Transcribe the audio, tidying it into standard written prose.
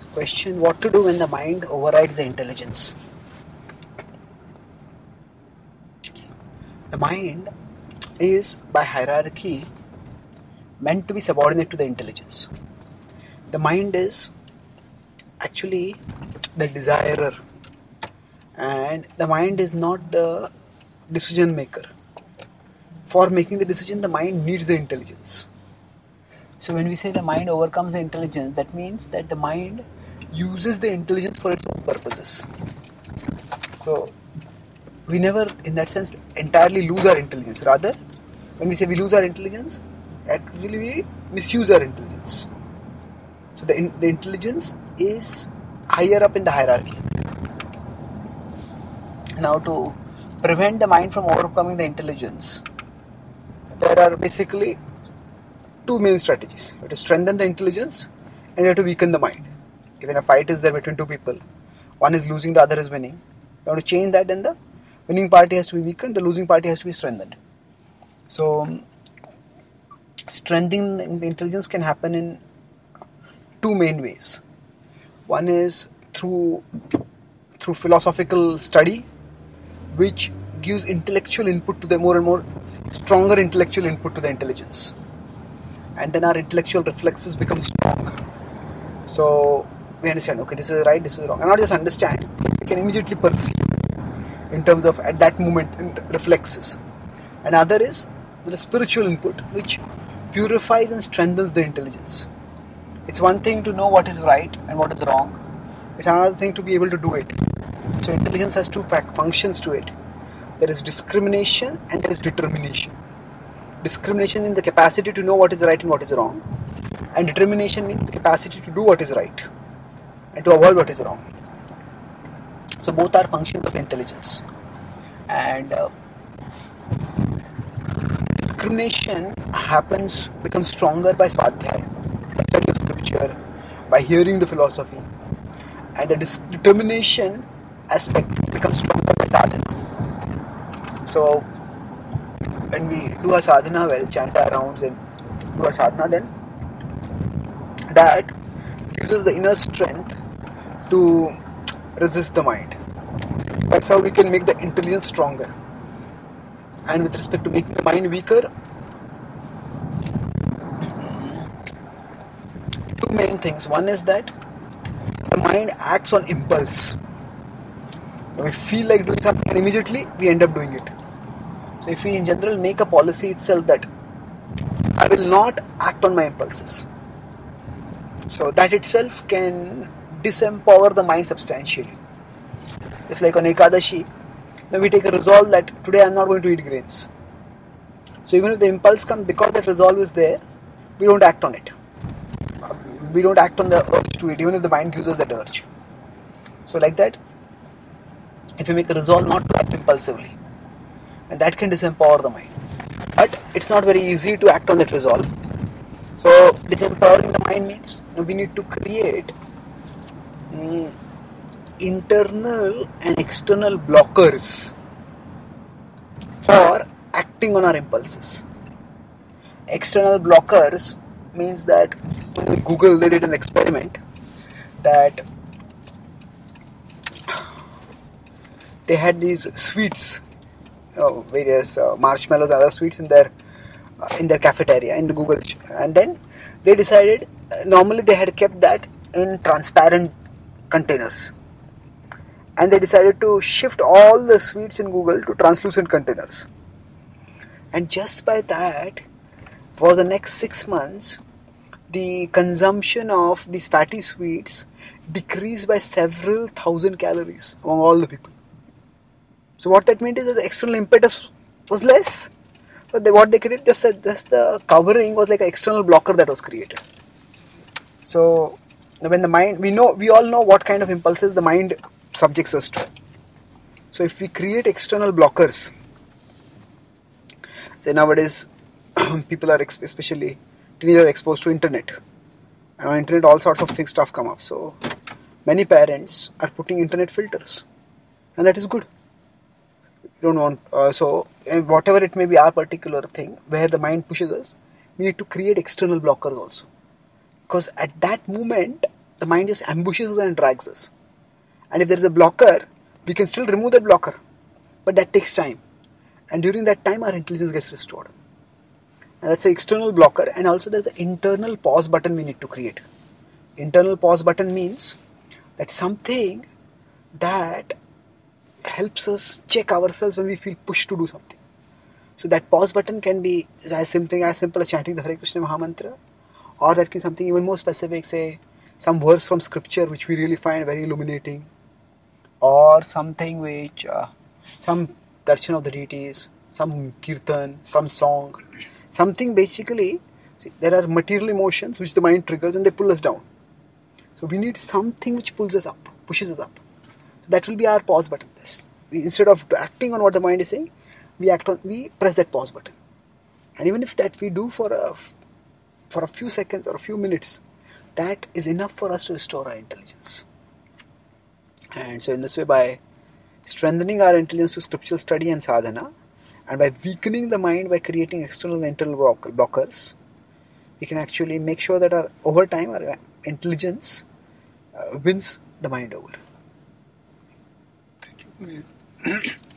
Question: what to do when the mind overrides the intelligence? The mind is, by hierarchy, meant to be subordinate to the intelligence. The mind is actually the desirer, and the mind is not the decision maker. For making the decision, the mind needs the intelligence. So when we say the mind overcomes the intelligence, that means that the mind uses the intelligence for its own purposes. So we never, in that sense, entirely lose our intelligence. Rather, when we say we lose our intelligence, actually we misuse our intelligence. So the intelligence is higher up in the hierarchy. Now, to prevent the mind from overcoming the intelligence, there are basically two main strategies. You have to strengthen the intelligence and you have to weaken the mind. Even a fight is there between two people, one is losing, the other is winning. You have to change that, and the winning party has to be weakened, the losing party has to be strengthened. So strengthening the intelligence can happen in two main ways. One is through philosophical study, which gives intellectual input to the more and more stronger intellectual input to the intelligence, and then our intellectual reflexes become strong. So we understand, okay, this is right, this is wrong, and not just understand, we can immediately perceive in terms of at that moment reflexes. And other is the spiritual input, which purifies and strengthens the intelligence. It's one thing to know what is right and what is wrong. It's another thing to be able to do it. So intelligence has two functions to it. There is discrimination and there is determination. Discrimination means the capacity to know what is right and what is wrong, and determination means the capacity to do what is right and to avoid what is wrong. So both are functions of intelligence. And discrimination becomes stronger by swadhyaya, by study of scripture, by hearing the philosophy, and the determination aspect becomes stronger by sadhana. So when we do a sadhana well, chant our rounds and do a sadhana, then that gives us the inner strength to resist the mind. That's how we can make the intelligence stronger. And with respect to making the mind weaker, two main things. One is that the mind acts on impulse. We feel like doing something and immediately we end up doing it. So if we in general make a policy itself that I will not act on my impulses, so that itself can disempower the mind substantially. It's like on Ekadashi, then we take a resolve that today I am not going to eat grains. So even if the impulse comes, because that resolve is there, we don't act on it. We don't act on the urge to eat, even if the mind gives us that urge. So like that, if we make a resolve not to act impulsively, and that can disempower the mind. But it's not very easy to act on that resolve. So disempowering the mind means we need to create internal and external blockers for acting on our impulses. External blockers means that in Google they did an experiment that they had these sweets, various marshmallows, other sweets in their cafeteria in the Google, and then they decided, normally they had kept that in transparent containers, and they decided to shift all the sweets in Google to translucent containers. And just by that, for the next 6 months, the consumption of these fatty sweets decreased by several thousand calories among all the people. So what that meant is that the external impetus was less. So what they created, just the covering was like an external blocker that was created. So when the mind, we all know what kind of impulses the mind subjects us to. So if we create external blockers, say nowadays people are, especially teenagers, exposed to internet, and on internet all sorts of stuff come up. So many parents are putting internet filters, and that is good. Don't want whatever it may be, our particular thing where the mind pushes us, we need to create external blockers also, because at that moment the mind just ambushes us and drags us. And if there is a blocker, we can still remove that blocker. But that takes time. And during that time, our intelligence gets restored. And that's the external blocker. And also there's an internal pause button we need to create. Internal pause button means that something that helps us check ourselves when we feel pushed to do something. So that pause button can be as simple as chanting the Hare Krishna Mahamantra, or that can be something even more specific, say some verse from scripture which we really find very illuminating, or something which, some darshan of the deities, some kirtan, some song, something basically. See, there are material emotions which the mind triggers and they pull us down. So we need something which pulls us up, pushes us up. That will be our pause button. Instead of acting on what the mind is saying, we press that pause button. And even if that we do for a few seconds or a few minutes, that is enough for us to restore our intelligence. And so in this way, by strengthening our intelligence through scriptural study and sadhana, and by weakening the mind by creating external and internal blockers, we can actually make sure that over time our intelligence wins the mind over. Thank you.